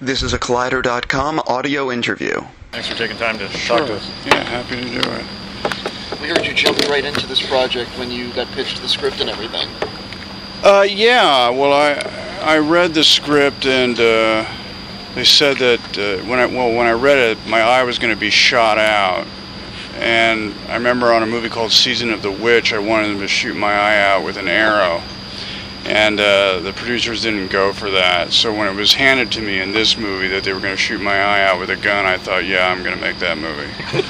This is a Collider.com audio interview. Thanks for taking time to talk to us. Yeah, happy to do it. We heard you jumping right into this project when you got pitched the script and everything. Yeah, well, I read the script and they said that when I read it, my eye was going to be shot out. And I remember on a movie called Season of the Witch, I wanted them to shoot my eye out with an arrow. And the producers didn't go for that. So when it was handed to me in this movie that they were going to shoot my eye out with a gun, I thought, yeah, I'm going to make that movie.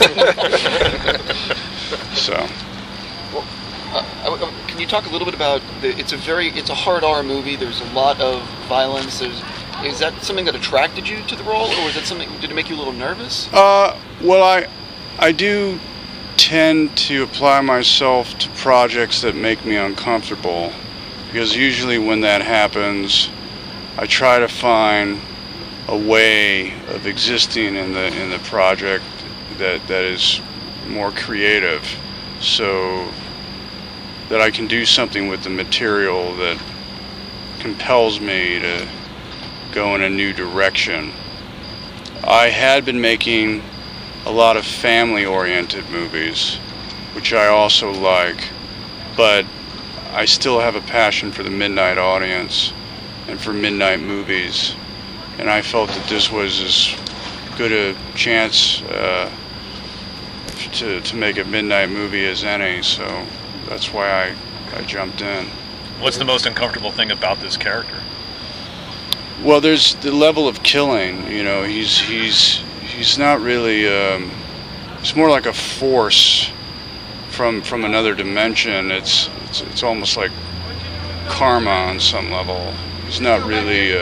So. Well, can you talk a little bit about it's a hard R movie. There's a lot of violence. Is that something that attracted you to the role, or was it did it make you a little nervous? Well, I do tend to apply myself to projects that make me uncomfortable. Because usually when that happens, I try to find a way of existing in the project that is more creative, so that I can do something with the material that compels me to go in a new direction. I had been making a lot of family-oriented movies, which I also like, but I still have a passion for the midnight audience and for midnight movies, and I felt that this was as good a chance to make a midnight movie as any, so that's why I jumped in. What's the most uncomfortable thing about this character? Well, there's the level of killing. You know, he's not really. It's more like a force from another dimension. It's almost like karma on some level. He's not really.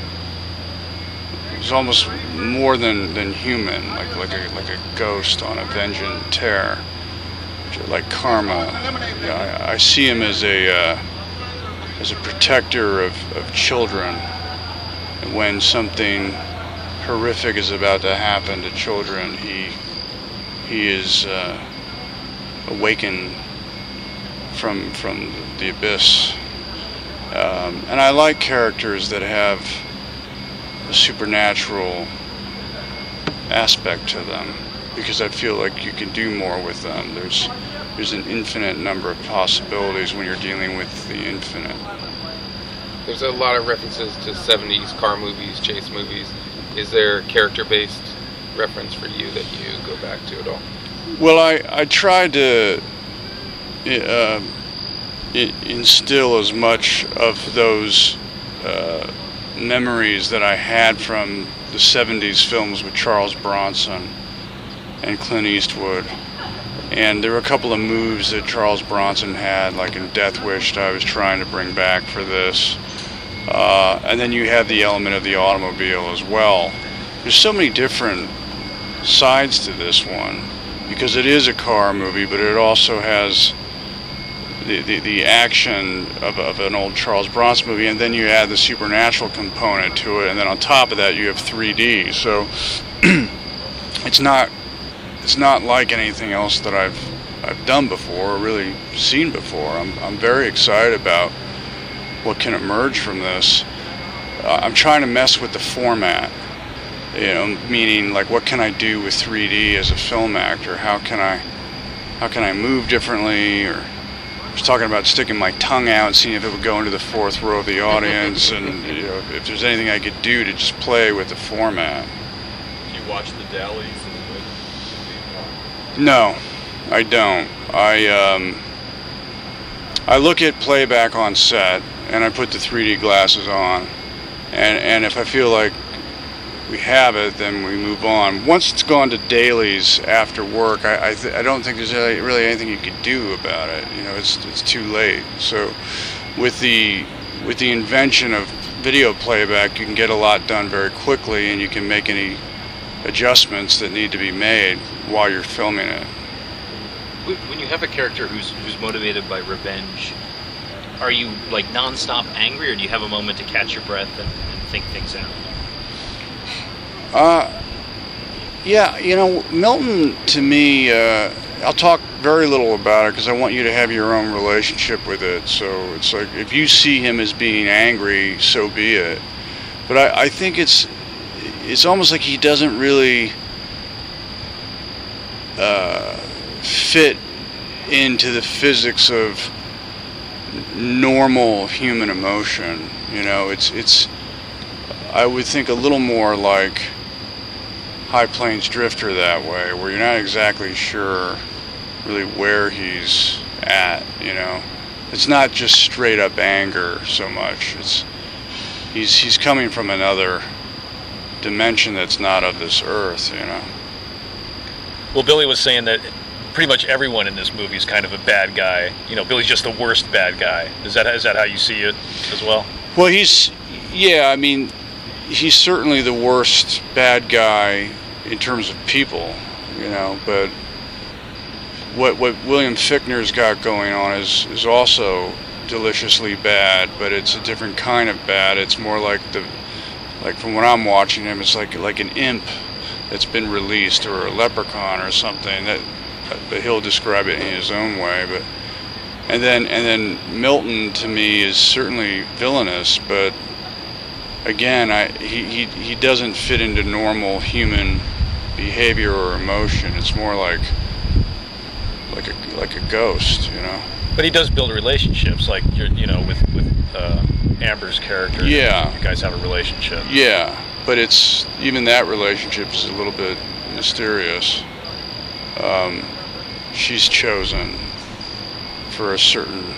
He's almost more than human, like a ghost on a vengeance tear, like karma. Yeah, I see him as a protector of children. And when something horrific is about to happen to children, he is awakened from the abyss. And I like characters that have a supernatural aspect to them, because I feel like you can do more with them. There's an infinite number of possibilities when you're dealing with the infinite. There's a lot of references to 70s car movies, chase movies. Is there a character-based reference for you that you go back to at all? Well, I tried to instill as much of those memories that I had from the 70s films with Charles Bronson and Clint Eastwood. And there were a couple of moves that Charles Bronson had, like in Death Wish, that I was trying to bring back for this. And then you have the element of the automobile as well. There's so many different sides to this one, because it is a car movie, but it also has the action of an old Charles Bronson movie, and then you add the supernatural component to it, and then on top of that you have 3D. So it's not like anything else that I've done before or really seen before. I'm very excited about what can emerge from this. I'm trying to mess with the format, meaning like what can I do with 3D as a film actor? How can I move differently? Or I was talking about sticking my tongue out and seeing if it would go into the fourth row of the audience, and if there's anything I could do to just play with the format. Do you watch the dailies? No, I don't. I look at playback on set, and I put the 3D glasses on, and if I feel like we have it, then we move on. Once it's gone to dailies after work, I don't think there's really anything you could do about it. It's too late. So with the invention of video playback, you can get a lot done very quickly, and you can make any adjustments that need to be made while you're filming it. When you have a character who's motivated by revenge, are you like non-stop angry, or do you have a moment to catch your breath and think things out? Yeah, Milton, to me, I'll talk very little about it because I want you to have your own relationship with it. So it's like, if you see him as being angry, so be it. But I think it's almost like he doesn't really fit into the physics of normal human emotion. You know, it's I would think a little more like High Plains Drifter that way, where you're not exactly sure really where he's at. You know, it's not just straight up anger so much. He's coming from another dimension that's not of this earth. You know. Well, Billy was saying that pretty much everyone in this movie is kind of a bad guy. You know, Billy's just the worst bad guy. Is that how you see it as well? Well, he's certainly the worst bad guy in terms of people, you know, but what William Fichtner's got going on is also deliciously bad, but it's a different kind of bad. It's more like from what I'm watching him, it's like an imp that's been released, or a leprechaun or something, but he'll describe it in his own way. But and then Milton to me is certainly villainous, but again, he doesn't fit into normal human behavior or emotion. It's more like a ghost, you know. But he does build relationships, like with Amber's character. Yeah, you guys have a relationship. Yeah, but it's even that relationship is a little bit mysterious. She's chosen for a certain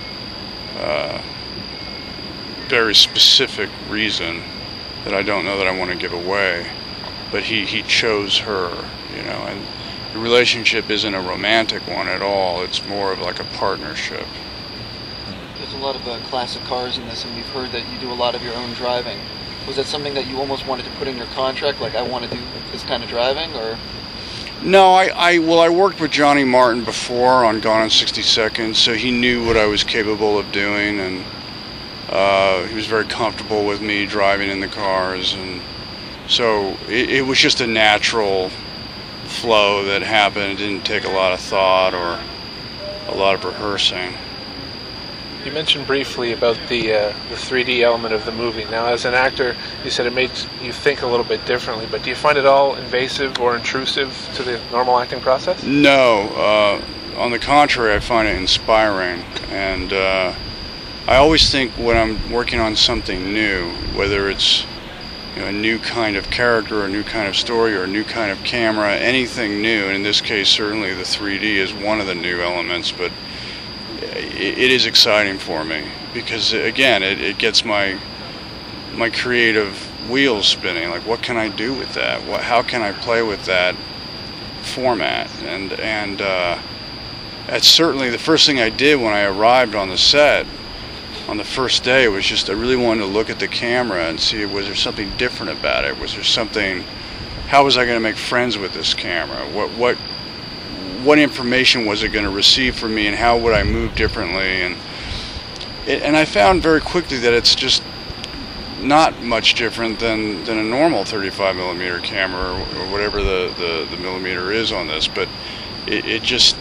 very specific reason that I don't know that I want to give away, but he chose her, you know, and the relationship isn't a romantic one at all. It's more of like a partnership. There's a lot of classic cars in this, and we've heard that you do a lot of your own driving. Was that something that you almost wanted to put in your contract, like I want to do this kind of driving, or? No, I worked with Johnny Martin before on Gone in 60 Seconds, so he knew what I was capable of doing, and he was very comfortable with me driving in the cars, and so it was just a natural flow that happened. It didn't take a lot of thought or a lot of rehearsing. You mentioned briefly about the 3D element of the movie. Now, as an actor, you said it makes you think a little bit differently, but do you find it all invasive or intrusive to the normal acting process? No. On the contrary, I find it inspiring. And I always think when I'm working on something new, whether it's a new kind of character, or a new kind of story, or a new kind of camera, anything new, and in this case, certainly the 3D is one of the new elements, but it is exciting for me because, again, it gets my creative wheels spinning. Like, what can I do with that? How can I play with that format? And that's certainly the first thing I did when I arrived on the set. On the first day, it was just I really wanted to look at the camera and see, was there something different about it? Was there something? How was I going to make friends with this camera? What information was it going to receive from me, and how would I move differently? And I found very quickly that it's just not much different than a normal 35 millimeter camera or whatever the millimeter is on this. But it just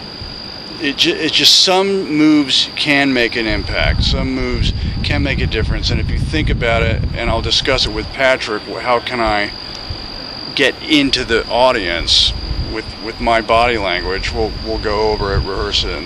some moves can make an impact. Some moves can make a difference. And if you think about it, and I'll discuss it with Patrick, how can I get into the audience with my body language? We'll go over it, rehearse it, and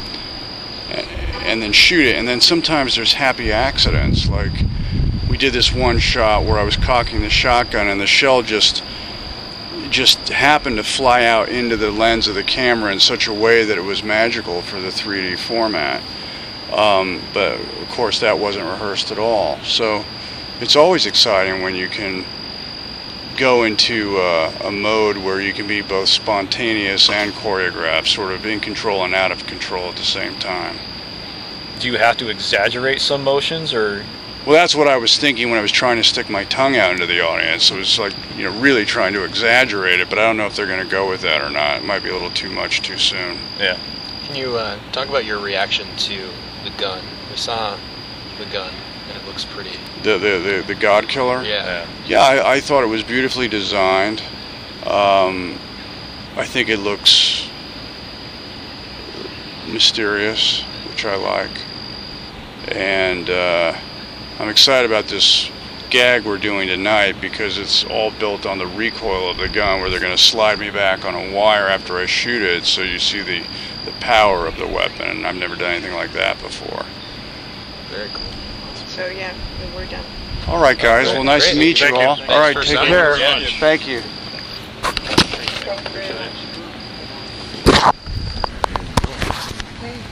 then shoot it. And then sometimes there's happy accidents. Like we did this one shot where I was cocking the shotgun and the shell just happened to fly out into the lens of the camera in such a way that it was magical for the 3D format. But of course that wasn't rehearsed at all. So it's always exciting when you can go into a mode where you can be both spontaneous and choreographed, sort of in control and out of control at the same time. Do you have to exaggerate some motions, or? Well, that's what I was thinking when I was trying to stick my tongue out into the audience. It was like, really trying to exaggerate it, but I don't know if they're going to go with that or not. It might be a little too much too soon. Yeah. Can you talk about your reaction to the gun? We saw the gun, and it looks pretty. The God Killer? Yeah. Yeah, I thought it was beautifully designed. I think it looks mysterious, which I like. And I'm excited about this gag we're doing tonight, because it's all built on the recoil of the gun, where they're going to slide me back on a wire after I shoot it, so you see the power of the weapon. And I've never done anything like that before. Very cool. So yeah, we're done. All right, guys. Well, nice to meet you all. All right, take care. Thank you.